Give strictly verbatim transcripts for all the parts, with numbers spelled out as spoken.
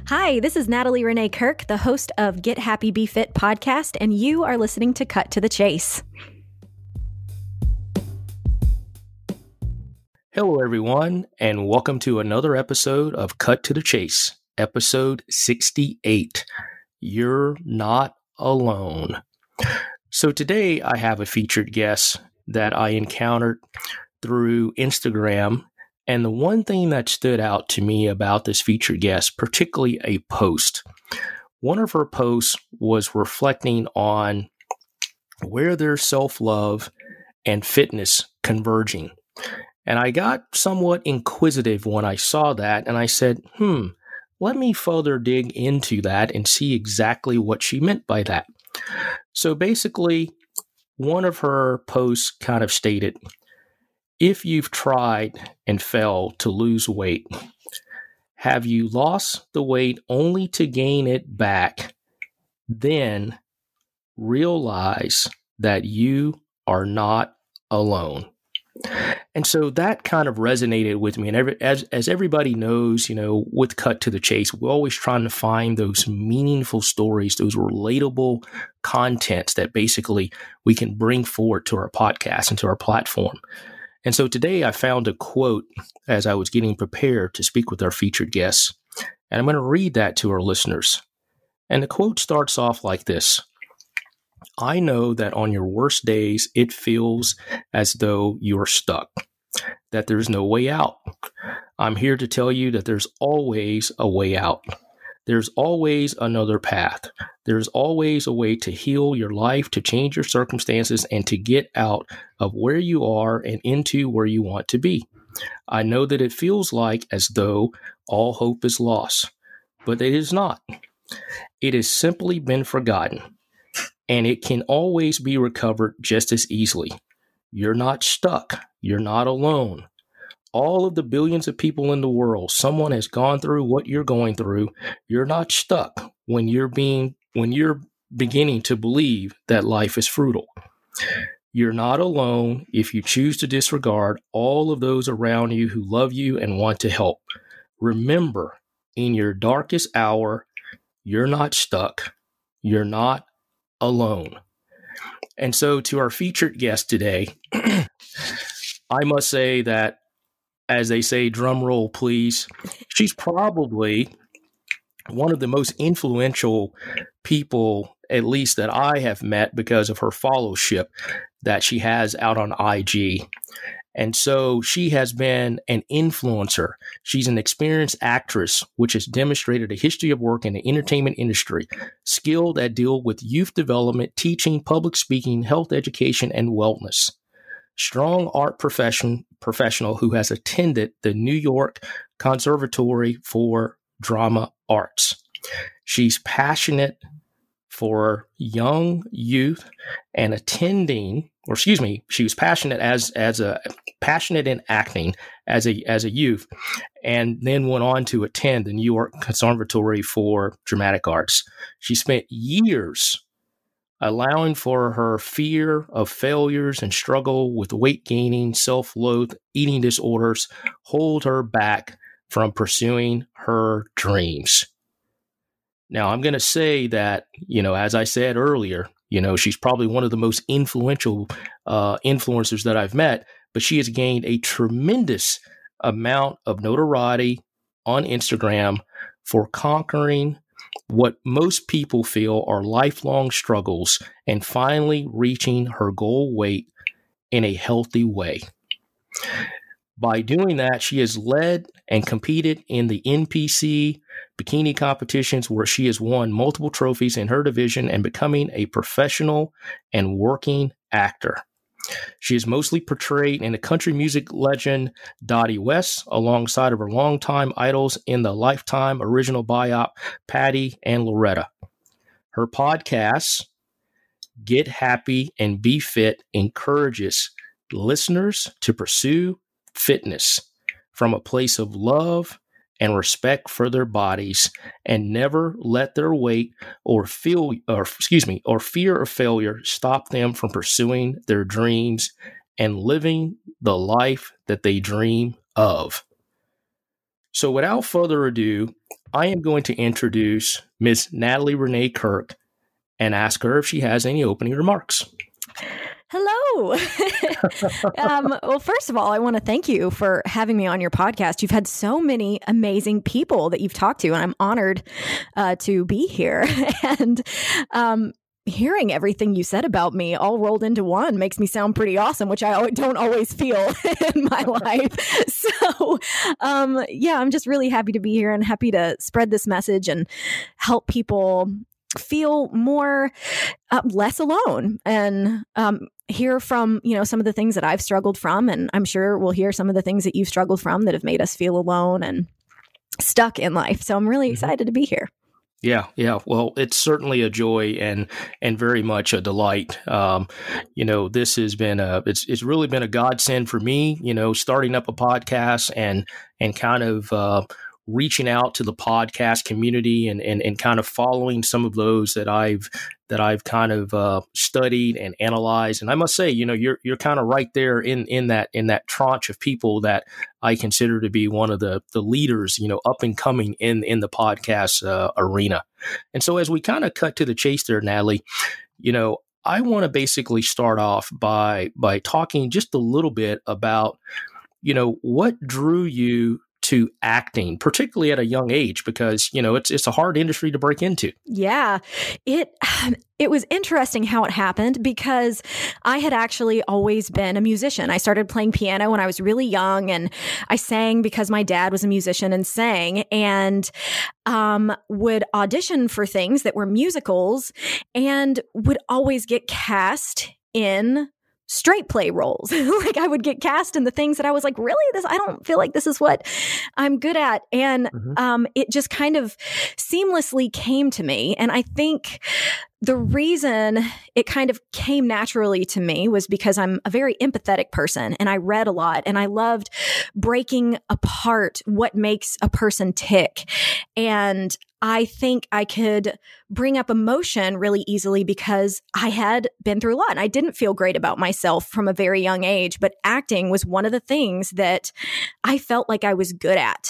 Hi, this is Natalie Renee Kirk, the host of Get Happy Be Fit podcast, and you are listening to Cut to the Chase. Hello, everyone, and welcome to another episode of Cut to the Chase, episode sixty-eight. You're not alone. So today I have a featured guest that I encountered through Instagram. And the one thing that stood out to me about this featured guest, particularly a post, one of her posts was reflecting on where there's self-love and fitness converging. And I got somewhat inquisitive when I saw that, and I said, hmm, let me further dig into that and see exactly what she meant by that. So basically, one of her posts kind of stated, if you've tried and failed to lose weight, have you lost the weight only to gain it back? Then realize that you are not alone. And so that kind of resonated with me. And every, as as everybody knows, you know, with Cut to the Chase, we're always trying to find those meaningful stories, those relatable contents that basically we can bring forward to our podcast and to our platform. And so today I found a quote as I was getting prepared to speak with our featured guests. And I'm going to read that to our listeners. And the quote starts off like this. I know that on your worst days, it feels as though you're stuck, that there's no way out. I'm here to tell you that there's always a way out. There's always another path. There's always a way to heal your life, to change your circumstances, and to get out of where you are and into where you want to be. I know that it feels like as though all hope is lost, but it is not. It has simply been forgotten. And it can always be recovered just as easily. You're not stuck. You're not alone. All of the billions of people in the world, someone has gone through what you're going through. You're not stuck when you're being, when you're beginning to believe that life is fruitful. You're not alone if you choose to disregard all of those around you who love you and want to help. Remember, in your darkest hour, you're not stuck. You're not alone. And so to our featured guest today, I must say that, as they say, drum roll, please, she's probably one of the most influential people, at least that I have met because of her followership that she has out on I G. And so she has been an influencer. She's an experienced actress, which has demonstrated a history of work in the entertainment industry, skilled at deal with youth development, teaching, public speaking, health education, and wellness. Strong art profession, professional who has attended the New York Conservatory for Drama Arts. She's passionate for young youth and attending, or excuse me, she was passionate as as a passionate in acting as a as a youth, and then went on to attend the New York Conservatory for Dramatic Arts. She spent years allowing for her fear of failures and struggle with weight gaining, self-loathe, eating disorders hold her back from pursuing her dreams. Now, I'm going to say that, you know, as I said earlier, you know, she's probably one of the most influential uh, influencers that I've met, but she has gained a tremendous amount of notoriety on Instagram for conquering what most people feel are lifelong struggles and finally reaching her goal weight in a healthy way. By doing that, she has led and competed in the N P C bikini competitions where she has won multiple trophies in her division and becoming a professional and working actor. She is mostly portrayed in the country music legend Dottie West alongside of her longtime idols in the Lifetime original biop Patty and Loretta. Her podcast, Get Happy and Be Fit, encourages listeners to pursue fitness from a place of love and respect for their bodies, and never let their weight or feel, or excuse me, or fear of failure stop them from pursuing their dreams and living the life that they dream of. So without further ado, I am going to introduce Miss Natalie Renee Kirk and ask her if she has any opening remarks. Hello. um, well, first of all, I want to thank you for having me on your podcast. You've had so many amazing people that you've talked to, and I'm honored uh, to be here. and um, hearing everything you said about me all rolled into one makes me sound pretty awesome, which I don't always feel in my life. So, um, yeah, I'm just really happy to be here and happy to spread this message and help people feel more uh, less alone and um, hear from, you know, some of the things that I've struggled from. And I'm sure we'll hear some of the things that you've struggled from that have made us feel alone and stuck in life. So I'm really excited mm-hmm. to be here. Yeah, yeah. Well, it's certainly a joy and and very much a delight. Um, you know, this has been a it's it's really been a godsend for me. You know, starting up a podcast and and kind of uh, reaching out to the podcast community and and and kind of following some of those that I've that I've kind of uh, studied and analyzed. And I must say, you know, you're you're kind of right there in in that in that tranche of people that I consider to be one of the the leaders, you know, up and coming in in the podcast uh, arena. And so as we kind of cut to the chase there, Natalie, you know, I want to basically start off by by talking just a little bit about, you know, what drew you to acting, particularly at a young age, because, you know, it's it's a hard industry to break into. Yeah, it it was interesting how it happened because I had actually always been a musician. I started playing piano when I was really young, and I sang because my dad was a musician and sang, and um, would audition for things that were musicals and would always get cast in straight play roles. Like I would get cast in the things that I was like, really, this, I don't feel like this is what I'm good at. And mm-hmm. um, it just kind of seamlessly came to me. And I think the reason it kind of came naturally to me was because I'm a very empathetic person and I read a lot and I loved breaking apart what makes a person tick. And I think I could bring up emotion really easily because I had been through a lot and I didn't feel great about myself from a very young age, but acting was one of the things that I felt like I was good at.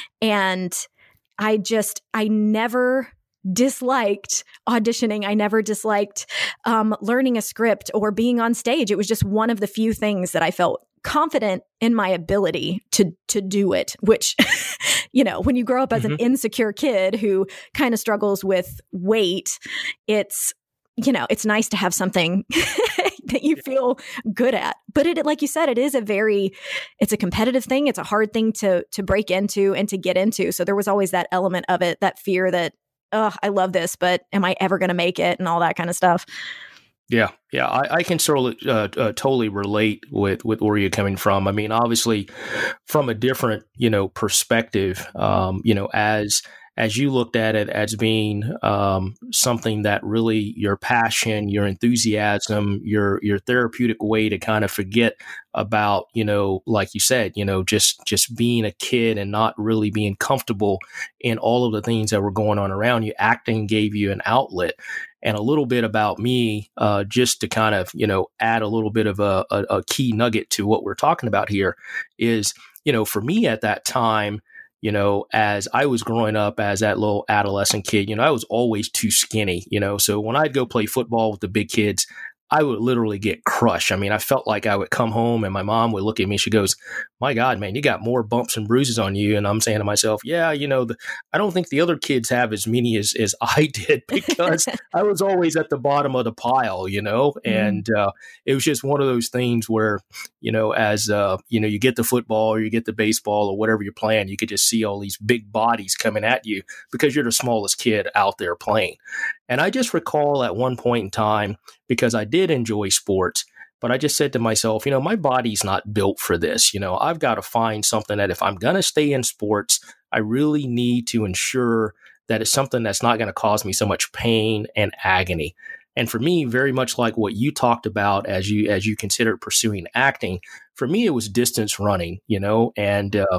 And I just, I never disliked auditioning. I never disliked um, learning a script or being on stage. It was just one of the few things that I felt confident in my ability to to do it, which, you know, when you grow up as mm-hmm. an insecure kid who kind of struggles with weight, it's, you know, it's nice to have something that you feel good at. But it, like you said, it is a very, it's a competitive thing. It's a hard thing to to break into and to get into. So there was always that element of it, that fear that, oh, I love this, but am I ever going to make it and all that kind of stuff. Yeah, yeah, I, I can certainly uh, uh, totally relate with, with where you're coming from. I mean, obviously, from a different, you know, perspective, um, you know, as as you looked at it as being um, something that really your passion, your enthusiasm, your your therapeutic way to kind of forget about, you know, like you said, you know, just just being a kid and not really being comfortable in all of the things that were going on around you. Acting gave you an outlet. And a little bit about me, uh, just to kind of, you know, add a little bit of a, a, a key nugget to what we're talking about here is, you know, for me at that time, you know, as I was growing up as that little adolescent kid, you know, I was always too skinny, you know, so when I'd go play football with the big kids, I would literally get crushed. I mean, I felt like I would come home and my mom would look at me. She goes, my God, man, you got more bumps and bruises on you. And I'm saying to myself, yeah, you know, the, I don't think the other kids have as many as, as I did because I was always at the bottom of the pile, you know, and uh, it was just one of those things where, you know, as, uh, you know, you get the football or you get the baseball or whatever you're playing, you could just see all these big bodies coming at you because you're the smallest kid out there playing. And I just recall at one point in time, because I did enjoy sports, but I just said to myself, you know, my body's not built for this. You know, I've got to find something that if I'm going to stay in sports, I really need to ensure that it's something that's not going to cause me so much pain and agony. And for me, very much like what you talked about as you as you considered pursuing acting, for me, it was distance running, you know, and uh,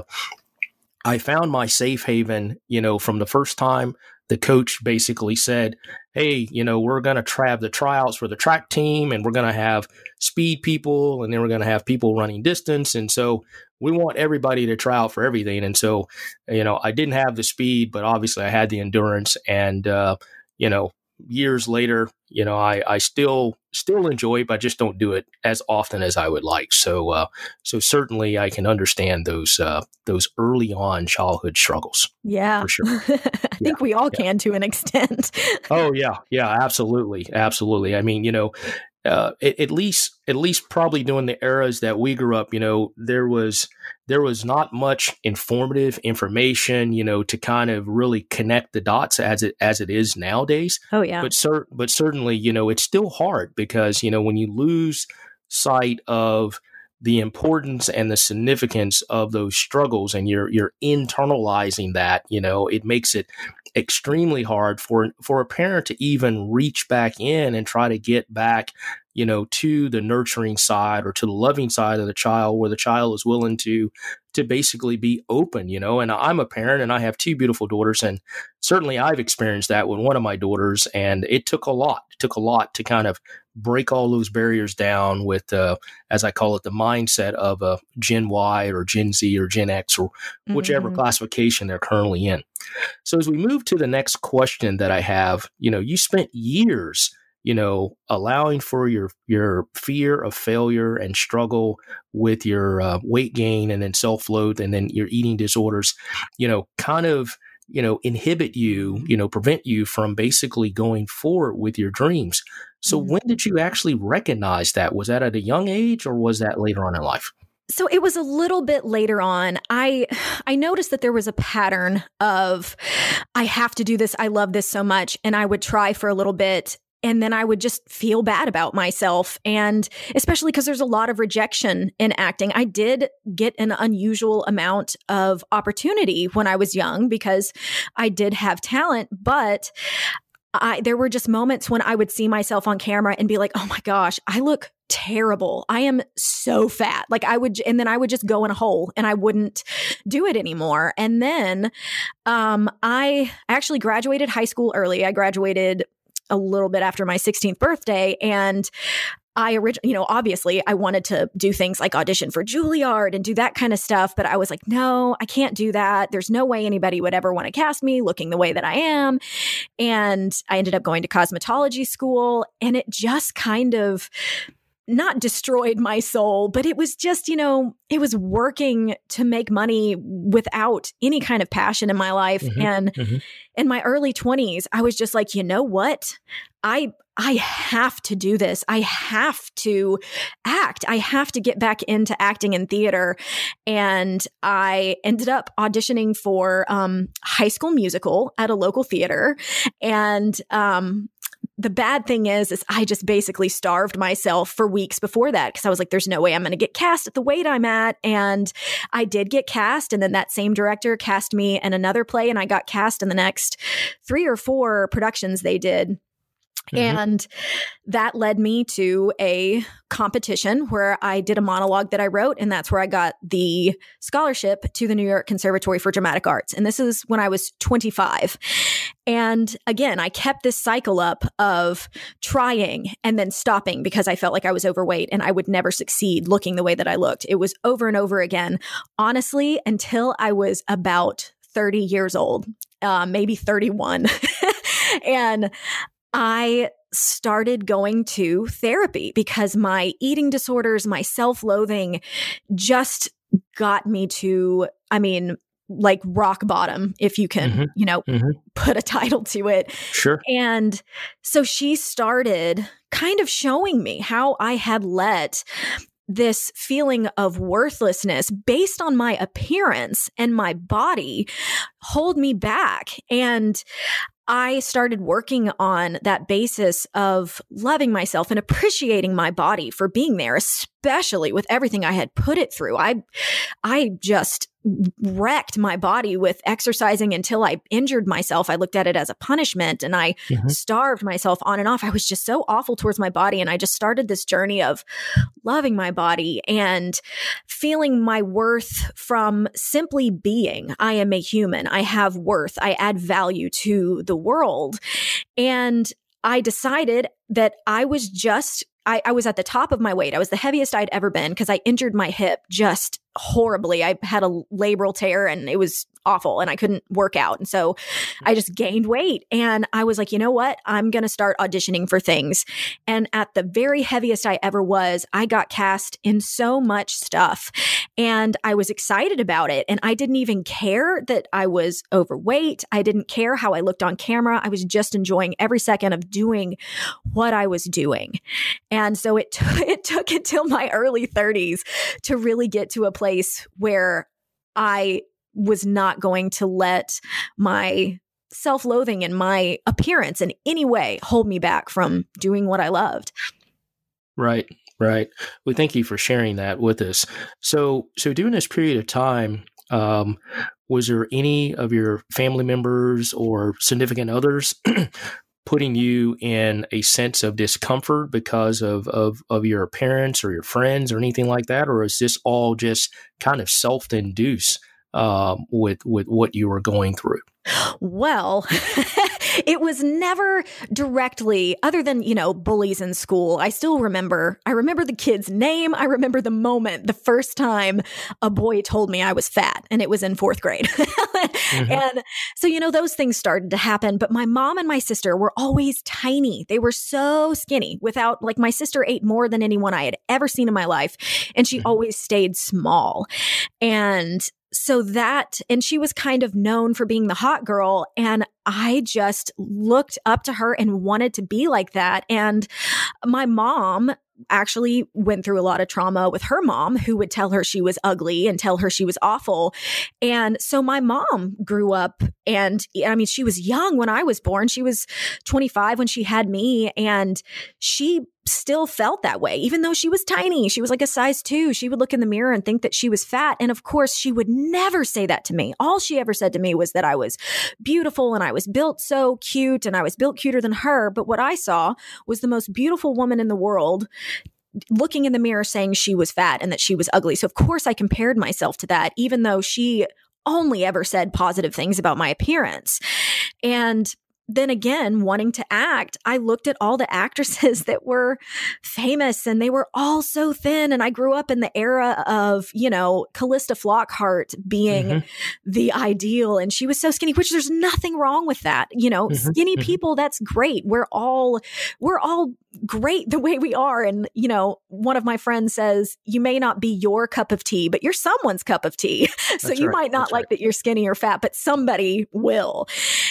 I found my safe haven, you know, from the first time the coach basically said, hey, you know, we're going to have the tryouts for the track team and we're going to have speed people and then we're going to have people running distance. And so we want everybody to try out for everything. And so, you know, I didn't have the speed, but obviously I had the endurance. And, uh, you know, years later, you know, I, I still still enjoy it, but I just don't do it as often as I would like. So, uh, so certainly I can understand those uh, those early on childhood struggles. Yeah, for sure. I Yeah, think we all yeah. can to an extent. Oh yeah, yeah, absolutely, absolutely. I mean, you know, uh, at, at least at least probably during the eras that we grew up, you know, there was there was not much informative information, you know, to kind of really connect the dots as it as it is nowadays. Oh yeah. But cer- but certainly, you know, it's still hard because, you know, when you lose sight of the importance and the significance of those struggles and you're you're internalizing that, you know, it makes it extremely hard for for a parent to even reach back in and try to get back, you know, to the nurturing side or to the loving side of the child where the child is willing to to basically be open, you know. And I'm a parent and I have two beautiful daughters, and certainly I've experienced that with one of my daughters, and it took a lot. It took a lot to kind of break all those barriers down with, uh, as I call it, the mindset of a Gen Y or Gen Z or Gen X or whichever Mhm. classification they're currently in. So as we move to the next question that I have, you know, you spent years, you know, allowing for your your fear of failure and struggle with your uh, weight gain and then self-loathe and then your eating disorders, you know, kind of, you know, inhibit you, you know, prevent you from basically going forward with your dreams. So Mhm. when did you actually recognize that? Was that at a young age or was that later on in life? So it was a little bit later on. I I noticed that there was a pattern of I have to do this. I love this so much. And I would try for a little bit. And then I would just feel bad about myself. And especially because there's a lot of rejection in acting. I did get an unusual amount of opportunity when I was young because I did have talent, but I, there were just moments when I would see myself on camera and be like, oh my gosh, I look terrible. I am so fat. Like I would, and then I would just go in a hole and I wouldn't do it anymore. And then um, I actually graduated high school early. I graduated a little bit after my sixteenth birthday. And I originally, you know, obviously I wanted to do things like audition for Juilliard and do that kind of stuff. But I was like, no, I can't do that. There's no way anybody would ever want to cast me looking the way that I am. And I ended up going to cosmetology school, and it just kind of not destroyed my soul, but it was just, you know, it was working to make money without any kind of passion in my life. Mm-hmm, and mm-hmm. in my early twenties, I was just like, you know what? I I have to do this. I have to act. I have to get back into acting and theater. And I ended up auditioning for um, High School Musical at a local theater. And um the bad thing is, is I just basically starved myself for weeks before that because I was like, there's no way I'm going to get cast at the weight I'm at. And I did get cast. And then that same director cast me in another play, and I got cast in the next three or four productions they did. Mm-hmm. And that led me to a competition where I did a monologue that I wrote. And that's where I got the scholarship to the New York Conservatory for Dramatic Arts. And this is when I was twenty-five. And again, I kept this cycle up of trying and then stopping because I felt like I was overweight and I would never succeed looking the way that I looked. It was over and over again, honestly, until I was about thirty years old, uh, maybe thirty-one. And I started going to therapy because my eating disorders, my self-loathing just got me to, I mean, like rock bottom, if you can, mm-hmm. you know, mm-hmm. put a title to it. Sure. And so she started kind of showing me how I had let this feeling of worthlessness based on my appearance and my body hold me back. And I started working on that basis of loving myself and appreciating my body for being there, especially with everything I had put it through. I, I just wrecked my body with exercising until I injured myself. I looked at it as a punishment, and I mm-hmm. starved myself on and off. I was just so awful towards my body. And I just started this journey of loving my body and feeling my worth from simply being. I am a human. I have worth. I add value to the world. And I decided that I was just I, I was at the top of my weight. I was the heaviest I'd ever been because I injured my hip just horribly. I had a labral tear and it was awful and I couldn't work out. And so I just gained weight and I was like, you know what? I'm going to start auditioning for things. And at the very heaviest I ever was, I got cast in so much stuff and I was excited about it. And I didn't even care that I was overweight. I didn't care how I looked on camera. I was just enjoying every second of doing what I was doing. And so it, t- it took until my early thirties to really get to a place where I was not going to let my self-loathing and my appearance in any way hold me back from doing what I loved. Right, right. Well, thank you for sharing that with us. So, so during this period of time, um, was there any of your family members or significant others putting you in a sense of discomfort because of, of, of your parents or your friends or anything like that? Or is this all just kind of self-induced um, with, with what you were going through? Well, it was never directly, other than, you know, bullies in school. I still remember, I remember the kid's name. I remember the moment, the first time a boy told me I was fat, and it was in fourth grade. mm-hmm. And so, you know, those things started to happen. But my mom and my sister were always tiny. They were so skinny without, like, my sister ate more than anyone I had ever seen in my life. And she mm-hmm. always stayed small. And so that, and she was kind of known for being the hot girl. And I just looked up to her and wanted to be like that. And my mom actually went through a lot of trauma with her mom, who would tell her she was ugly and tell her she was awful. And so my mom grew up, and I mean, she was young when I was born. She was twenty-five when she had me, and she still felt that way, even though she was tiny. She was like a size two. She would look in the mirror and think that she was fat. And of course, she would never say that to me. All she ever said to me was that I was beautiful and I was built so cute and I was built cuter than her. But what I saw was the most beautiful woman in the world looking in the mirror saying she was fat and that she was ugly. So of course I compared myself to that, even though she only ever said positive things about my appearance. And then again, wanting to act, I looked at all the actresses that were famous and they were all so thin. And I grew up in the era of, you know, Callista Flockhart being mm-hmm. the ideal. And she was so skinny, which there's nothing wrong with that. You know, mm-hmm. skinny mm-hmm. people, that's great. We're all, we're all great the way we are. And, you know, one of my friends says, you may not be your cup of tea, but you're someone's cup of tea. so that's you right. might not that's like right. that you're skinny or fat, but somebody will.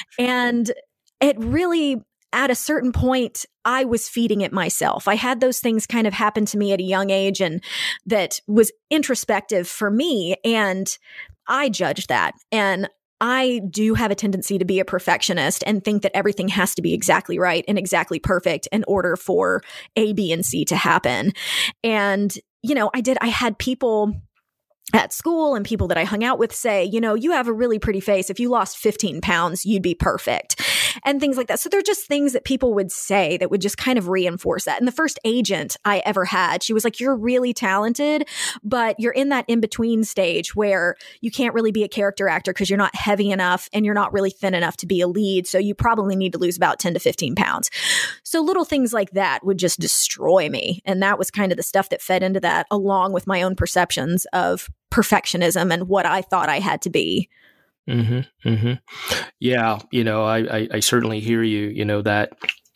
And it really, at a certain point, I was feeding it myself. I had those things kind of happen to me at a young age, and that was introspective for me. And I judged that. And I do have a tendency to be a perfectionist and think that everything has to be exactly right and exactly perfect in order for A, B, and C to happen. And, you know, I did, I had people at school and people that I hung out with say, you know, you have a really pretty face. If you lost fifteen pounds, you'd be perfect. And things like that. So they're just things that people would say that would just kind of reinforce that. And the first agent I ever had, she was like, you're really talented, but you're in that in-between stage where you can't really be a character actor because you're not heavy enough and you're not really thin enough to be a lead. So you probably need to lose about ten to fifteen pounds. So little things like that would just destroy me. And that was kind of the stuff that fed into that, along with my own perceptions of perfectionism and what I thought I had to be. Mm-hmm, mm-hmm. Yeah, you know, I, I, I certainly hear you, you know, that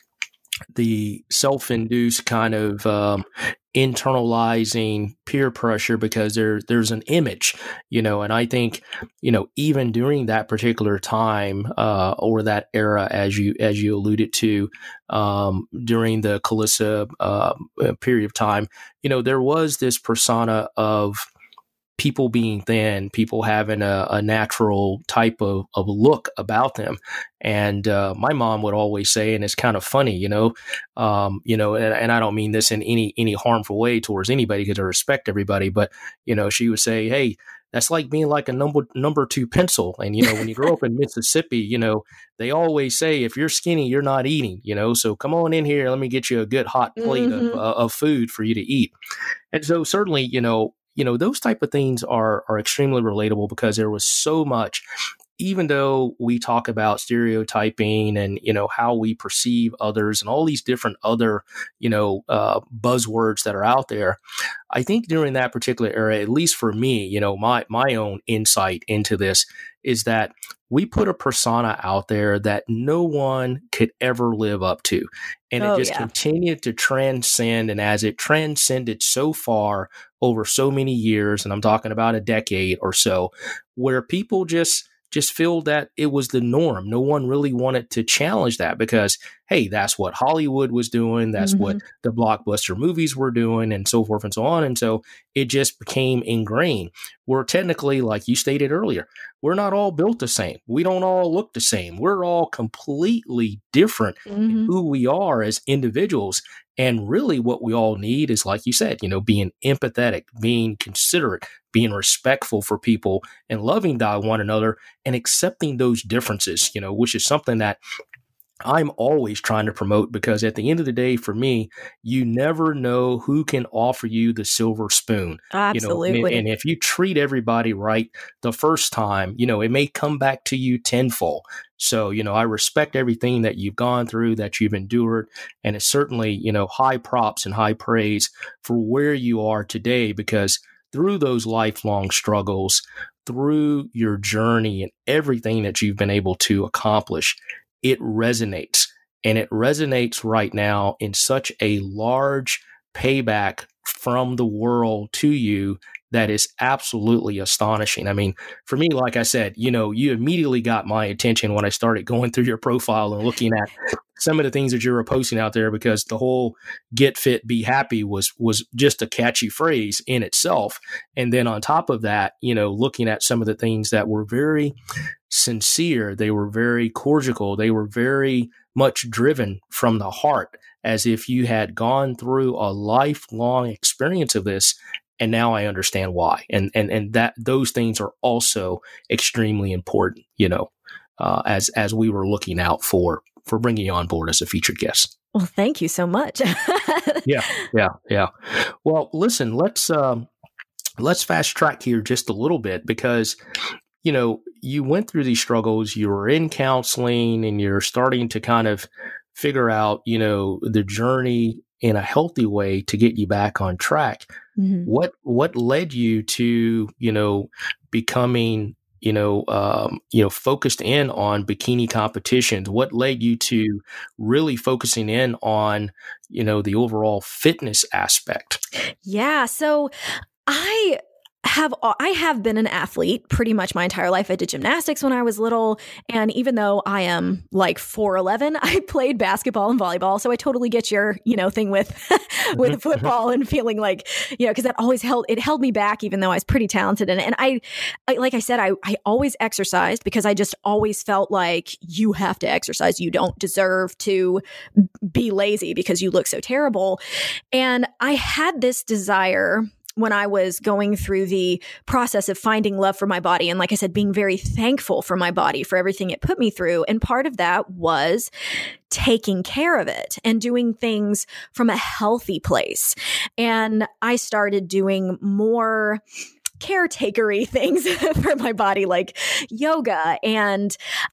the self-induced kind of um, internalizing peer pressure, because there there's an image, you know, and I think, you know, even during that particular time uh, or that era, as you as you alluded to, um, during the Callista uh, period of time, you know, there was this persona of people being thin, people having a, a natural type of, of look about them. And uh, my mom would always say, and it's kind of funny, you know, um, you know, and, and I don't mean this in any any harmful way towards anybody, because I respect everybody, but, you know, she would say, hey, that's like being like a number number two pencil. And, you know, when you grow up in Mississippi, you know, they always say, if you're skinny, you're not eating, you know, so come on in here, let me get you a good hot plate mm-hmm. of, uh, of food for you to eat. And so certainly, you know, you know, those type of things are are extremely relatable, because there was so much even though we talk about stereotyping and, you know, how we perceive others and all these different other, you know, uh, buzzwords that are out there, I think during that particular era, at least for me, you know, my, my own insight into this is that we put a persona out there that no one could ever live up to. And Oh, it just yeah. continued to transcend. And as it transcended so far over so many years, and I'm talking about a decade or so, where people just just feel that it was the norm. No one really wanted to challenge that because, hey, that's what Hollywood was doing. That's Mhm. what the blockbuster movies were doing, and so forth and so on. And so it just became ingrained. We're technically, like you stated earlier, we're not all built the same. We don't all look the same. We're all completely different in Mhm. who we are as individuals. And really what we all need is, like you said, you know, being empathetic, being considerate, being respectful for people and loving thy one another and accepting those differences, you know, which is something that I'm always trying to promote, because at the end of the day, for me, you never know who can offer you the silver spoon, you know, and, Absolutely. and if you treat everybody right the first time, you know, it may come back to you tenfold. So, you know, I respect everything that you've gone through, that you've endured, and it's certainly, you know, high props and high praise for where you are today, because through those lifelong struggles, through your journey and everything that you've been able to accomplish, it resonates. And it resonates right now in such a large payback from the world to you that is absolutely astonishing. I mean, for me, like I said, you know, you immediately got my attention when I started going through your profile and looking at some of the things that you were posting out there, because the whole get fit, be happy was, was just a catchy phrase in itself. And then on top of that, you know, looking at some of the things that were very sincere, they were very cordial, they were very much driven from the heart, as if you had gone through a lifelong experience of this. And now I understand why. And, and, and that those things are also extremely important, you know, uh, as, as we were looking out for, for bringing you on board as a featured guest. Well, thank you so much. Yeah. Yeah. Yeah. Well, listen, let's, um, let's fast track here just a little bit, because, you know, you went through these struggles, you were in counseling, and you're starting to kind of figure out, you know, the journey in a healthy way to get you back on track. Mhm. What, what led you to, you know, becoming, you know, um, you know, focused in on bikini competitions? What led you to really focusing in on, you know, the overall fitness aspect? Yeah. So I have I have been an athlete pretty much my entire life. I did gymnastics when I was little, and even though I am like four eleven, I played basketball and volleyball. So I totally get your, you know, thing with with football and feeling like, you know, because that always held it held me back, even though I was pretty talented. And and I, I like I said, I I always exercised because I just always felt like you have to exercise. You don't deserve to be lazy because you look so terrible. And I had this desire when I was going through the process of finding love for my body. And like I said, being very thankful for my body for everything it put me through. And part of that was taking care of it and doing things from a healthy place. And I started doing more caretakery things for my body, like yoga. And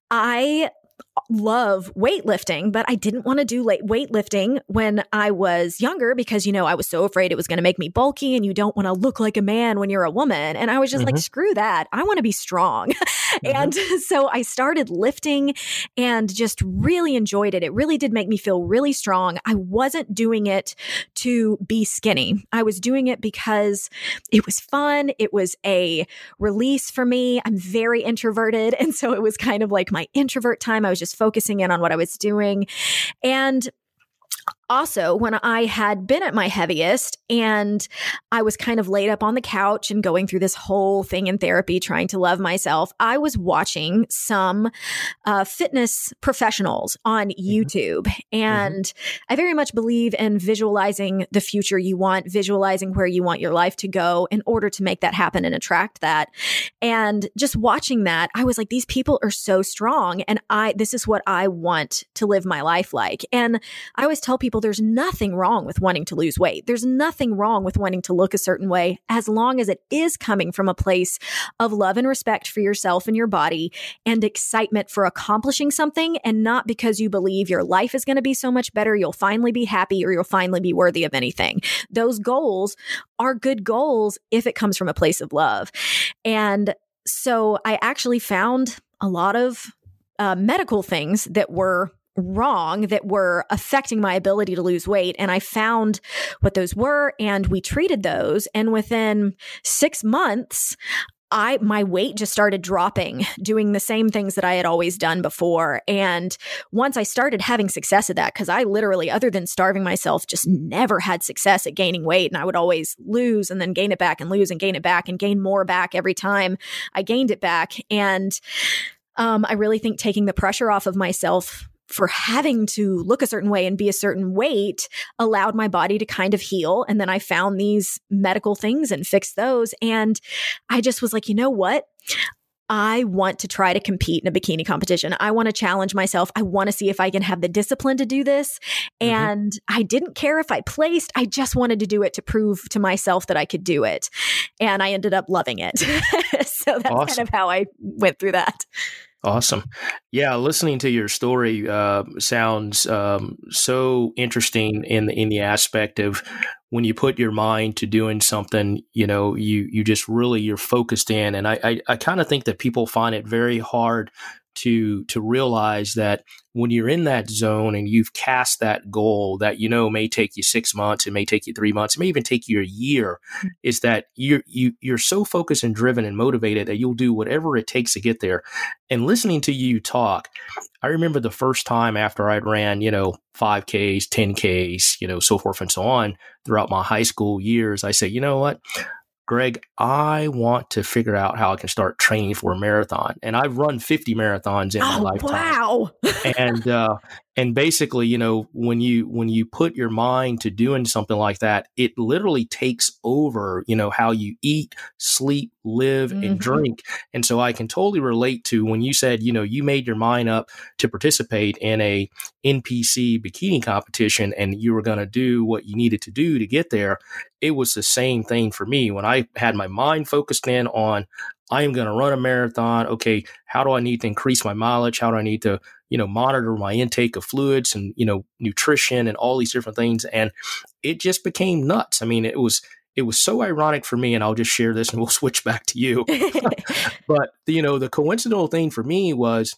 I love weightlifting, but I didn't want to do late weightlifting when I was younger because, you know, I was so afraid it was going to make me bulky, and you don't want to look like a man when you're a woman. And I was just Mhm. like, screw that. I want to be strong. And so I started lifting and just really enjoyed it. It really did make me feel really strong. I wasn't doing it to be skinny. I was doing it because it was fun. It was a release for me. I'm very introverted. And so it was kind of like my introvert time. I was just focusing in on what I was doing. And also, when I had been at my heaviest and I was kind of laid up on the couch and going through this whole thing in therapy, trying to love myself, I was watching some uh, fitness professionals on YouTube. And mm-hmm. I very much believe in visualizing the future you want, visualizing where you want your life to go in order to make that happen and attract that. And just watching that, I was like, these people are so strong. And I, this is what I want to live my life like. And I always tell people, people there's nothing wrong with wanting to lose weight. There's nothing wrong with wanting to look a certain way as long as it is coming from a place of love and respect for yourself and your body and excitement for accomplishing something, and not because you believe your life is going to be so much better, you'll finally be happy, or you'll finally be worthy of anything. Those goals are good goals if it comes from a place of love. And so I actually found a lot of uh, medical things that were wrong, that were affecting my ability to lose weight. And I found what those were, and we treated those. And within six months, I, my weight just started dropping, doing the same things that I had always done before. And once I started having success at that, because I literally, other than starving myself, just never had success at gaining weight. And I would always lose and then gain it back and lose and gain it back and gain more back every time I gained it back. And um, I really think taking the pressure off of myself for having to look a certain way and be a certain weight allowed my body to kind of heal. And then I found these medical things and fixed those. And I just was like, you know what? I want to try to compete in a bikini competition. I want to challenge myself. I want to see if I can have the discipline to do this. Mm-hmm. And I didn't care if I placed. I just wanted to do it to prove to myself that I could do it. And I ended up loving it. So that's awesome. Kind of how I went through that. Awesome. Yeah, listening to your story uh, sounds um, so interesting in the in the aspect of when you put your mind to doing something, you know, you you just really you're focused in, and I I, I kind of think that people find it very hard to to realize that when you're in that zone and you've cast that goal that, you know, may take you six months, it may take you three months, it may even take you a year, mm-hmm. is that you're, you, you're so focused and driven and motivated that you'll do whatever it takes to get there. And listening to you talk, I remember the first time after I'd ran, you know, five Ks, ten Ks, you know, so forth and so on throughout my high school years, I say, you know what? Greg, I want to figure out how I can start training for a marathon. And I've run fifty marathons in my oh, lifetime. Wow. and, uh, and basically, you know, when you, when you put your mind to doing something like that, it literally takes over, you know, how you eat, sleep, live, mm-hmm. and drink. And so I can totally relate to when you said, you know, you made your mind up to participate in a N P C bikini competition and you were going to do what you needed to do to get there. It was the same thing for me when I had my mind focused in on, I am going to run a marathon. Okay, how do I need to increase my mileage? How do I need to, you know, monitor my intake of fluids and, you know, nutrition and all these different things? And it just became nuts. I mean, it was, it was so ironic for me, and I'll just share this and we'll switch back to you. But, you know, the coincidental thing for me was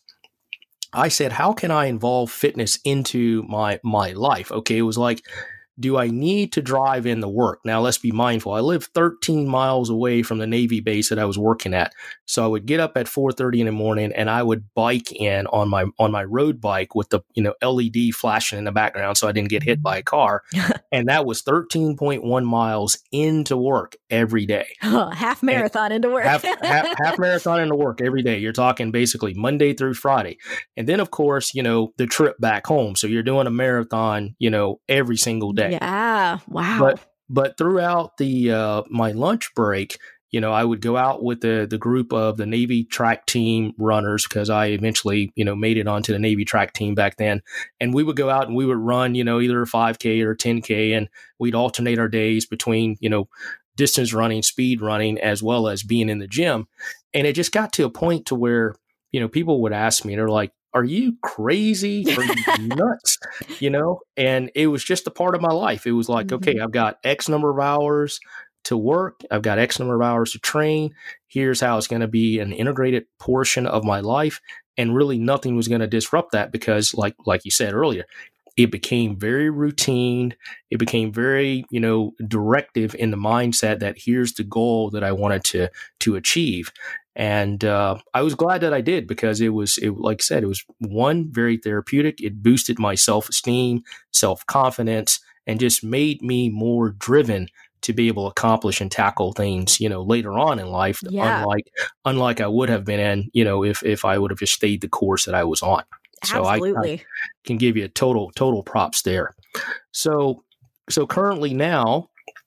I said, how can I involve fitness into my, my life? Okay. It was like, do I need to drive in the work? Now, let's be mindful. I live thirteen miles away from the Navy base that I was working at. So I would get up at four thirty in the morning and I would bike in on my on my road bike with the, you know, L E D flashing in the background so I didn't get hit by a car. And that was thirteen point one miles into work every day. Oh, half marathon and into work. half, half, half marathon into work every day. You're talking basically Monday through Friday. And then, of course, you know, the trip back home. So you're doing a marathon, you know, every single day. Yeah. Wow. But but throughout the uh, my lunch break, you know, I would go out with the the group of the Navy track team runners because I eventually, you know, made it onto the Navy track team back then. And we would go out and we would run, you know, either a five K or ten K, and we'd alternate our days between, you know, distance running, speed running, as well as being in the gym. And it just got to a point to where, you know, people would ask me, they're like, are you crazy? Are you nuts? You know, and it was just a part of my life. It was like, mm-hmm. okay, I've got X number of hours to work. I've got X number of hours to train. Here's how it's going to be an integrated portion of my life. And really nothing was going to disrupt that because like, like you said earlier, it became very routine. It became very, you know, directive in the mindset that here's the goal that I wanted to, to achieve. And uh, I was glad that I did because it was, it, like I said, it was one, very therapeutic. It boosted my self-esteem, self-confidence, and just made me more driven to be able to accomplish and tackle things, you know, later on in life, yeah. unlike unlike I would have been in, you know, if if I would have just stayed the course that I was on. Absolutely. So I, I can give you a total total props there. So so currently now,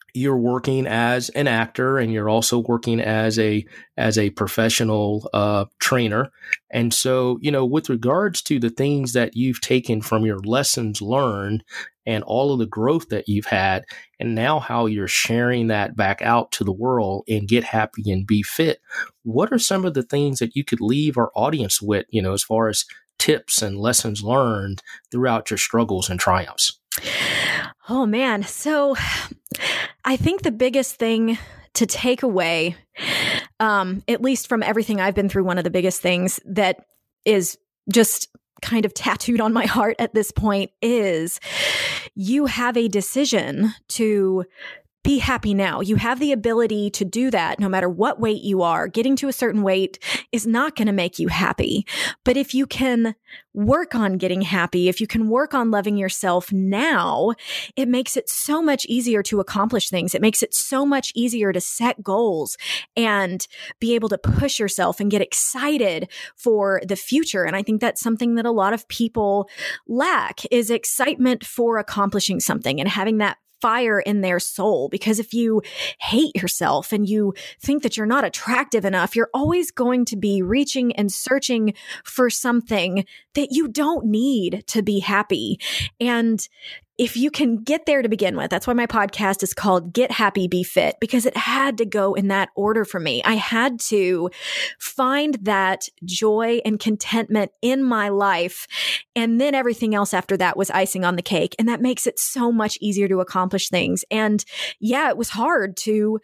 you're working as an actor and you're also working as a as a professional uh, trainer. And so, you know, with regards to the things that you've taken from your lessons learned and all of the growth that you've had, and now how you're sharing that back out to the world and Get Happy and Be Fit, what are some of the things that you could leave our audience with, you know, as far as tips and lessons learned throughout your struggles and triumphs? Oh, man. So I think the biggest thing to take away, um, at least from everything I've been through, one of the biggest things that is just kind of tattooed on my heart at this point is you have a decision to be happy now. You have the ability to do that no matter what weight you are. Getting to a certain weight is not going to make you happy. But if you can work on getting happy, if you can work on loving yourself now, it makes it so much easier to accomplish things. It makes it so much easier to set goals and be able to push yourself and get excited for the future. And I think that's something that a lot of people lack, is excitement for accomplishing something and having that fire in their soul. Because if you hate yourself and you think that you're not attractive enough, you're always going to be reaching and searching for something that you don't need to be happy. And if you can get there to begin with, that's why my podcast is called Get Happy, Be Fit, because it had to go in that order for me. I had to find that joy and contentment in my life. And then everything else after that was icing on the cake. And that makes it so much easier to accomplish things. And yeah, it was hard to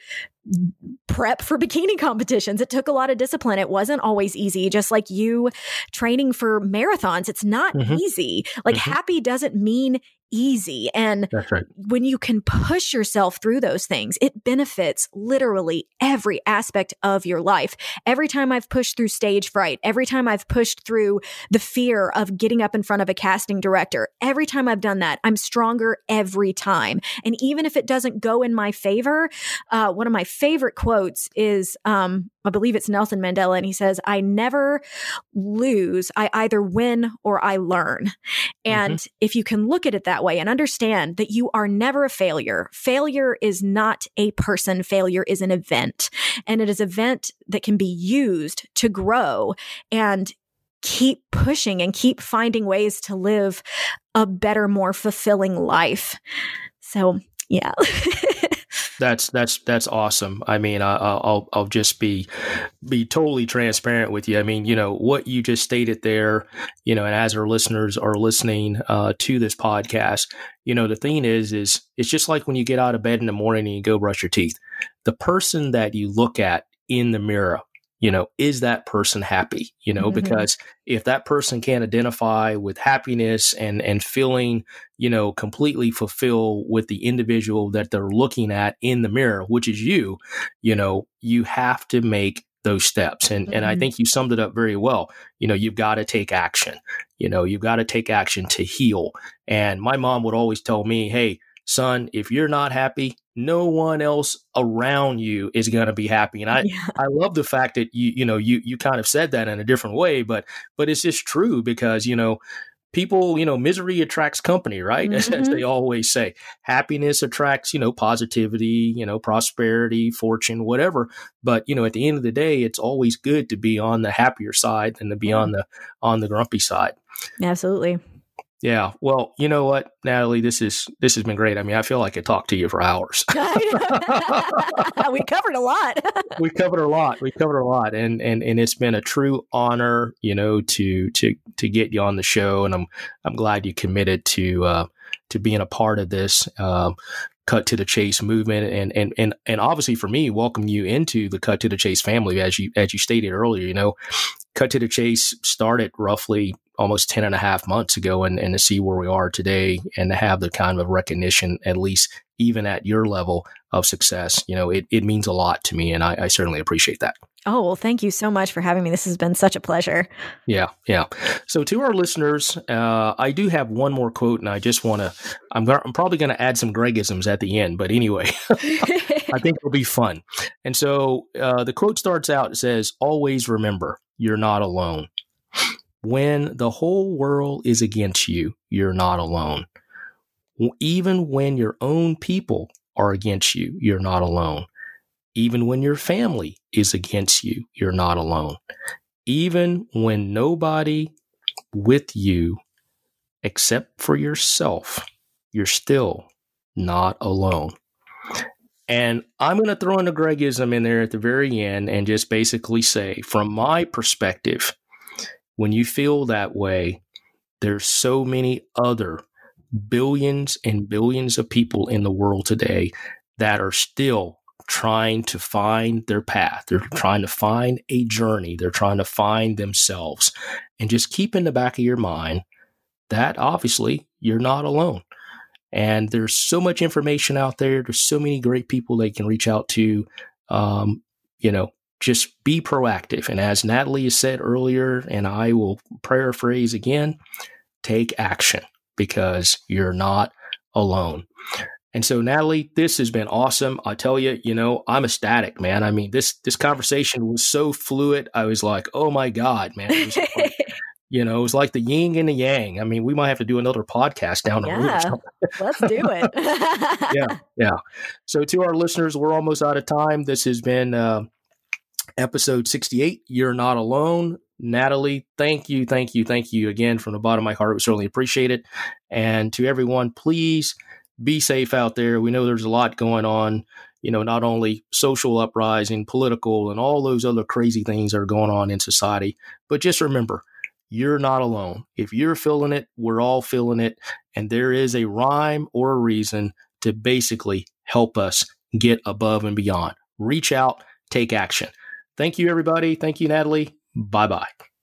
prep for bikini competitions. It took a lot of discipline. It wasn't always easy. Just like you training for marathons, it's not mm-hmm. easy. Like mm-hmm. happy doesn't mean easy. And that's right. When you can push yourself through those things, it benefits literally every aspect of your life. Every time I've pushed through stage fright, every time I've pushed through the fear of getting up in front of a casting director, every time I've done that, I'm stronger every time. And even if it doesn't go in my favor, uh, one of my favorite quotes is, um, I believe it's Nelson Mandela, and he says, I never lose. I either win or I learn. And mm-hmm. if you can look at it that way and understand that you are never a failure, failure is not a person, failure is an event. And it is an event that can be used to grow and keep pushing and keep finding ways to live a better, more fulfilling life. So, yeah. That's that's that's awesome. I mean, I, I'll I'll just be be totally transparent with you. I mean, you know what you just stated there. You know, and as our listeners are listening uh, to this podcast, you know, the thing is, is it's just like when you get out of bed in the morning and you go brush your teeth. The person that you look at in the mirror, you know, is that person happy? You know, mm-hmm. because if that person can't identify with happiness and, and feeling, you know, completely fulfilled with the individual that they're looking at in the mirror, which is you, you know, you have to make those steps. And, mm-hmm. and I think you summed it up very well. You know, you've got to take action. You know, you've got to take action to heal. And my mom would always tell me, hey, son, if you're not happy, no one else around you is going to be happy. And I, yeah. I love the fact that you, you know, you, you kind of said that in a different way, but, but it's just true because, you know, people, you know, misery attracts company, right? Mm-hmm. As they always say, happiness attracts, you know, positivity, you know, prosperity, fortune, whatever. But, you know, at the end of the day, it's always good to be on the happier side than to be mm-hmm. on the, on the grumpy side. Absolutely. Yeah. Well, you know what, Natalie, this is, this has been great. I mean, I feel like I could talk to you for hours. We covered a lot. we covered a lot. We covered a lot. And, and, and it's been a true honor, you know, to, to, to get you on the show. And I'm, I'm glad you committed to, uh, to being a part of this, um, Cut to the Chase movement. And, and, and, and obviously for me, welcome you into the Cut to the Chase family. As you, as you stated earlier, you know, Cut to the Chase started roughly almost ten and a half months ago, and, and to see where we are today and to have the kind of recognition, at least even at your level of success, you know, it, it means a lot to me. And I, I certainly appreciate that. Oh, well, thank you so much for having me. This has been such a pleasure. Yeah. Yeah. So to our listeners, uh, I do have one more quote, and I just want to, I'm, go- I'm probably going to add some Gregisms at the end, but anyway, I think it'll be fun. And so uh, the quote starts out, it says, always remember, you're not alone. When the whole world is against you, you're not alone. Even when your own people are against you, you're not alone. Even when your family is against you, you're not alone. Even when nobody with you except for yourself, you're still not alone. And I'm going to throw in a Gregism in there at the very end and just basically say, from my perspective, when you feel that way, there's so many other billions and billions of people in the world today that are still trying to find their path. They're trying to find a journey. They're trying to find themselves. And just keep in the back of your mind that obviously you're not alone. And there's so much information out there. There's so many great people they can reach out to. Um, you know, just be proactive. And as Natalie has said earlier, and I will paraphrase again, take action because you're not alone. And so, Natalie, this has been awesome. I tell you, you know, I'm ecstatic, man. I mean, this this conversation was so fluid. I was like, oh my God, man. It was like, you know, it was like the yin and the yang. I mean, we might have to do another podcast down the yeah, road. Let's do it. yeah, yeah. So to our listeners, we're almost out of time. This has been uh, episode sixty-eight. You're not alone. Natalie, thank you, thank you, thank you again from the bottom of my heart. We certainly appreciate it. And to everyone, please be safe out there. We know there's a lot going on, you know, not only social uprising, political, and all those other crazy things that are going on in society, but just remember, you're not alone. If you're feeling it, we're all feeling it. And there is a rhyme or a reason to basically help us get above and beyond. Reach out, take action. Thank you, everybody. Thank you, Natalie. Bye-bye.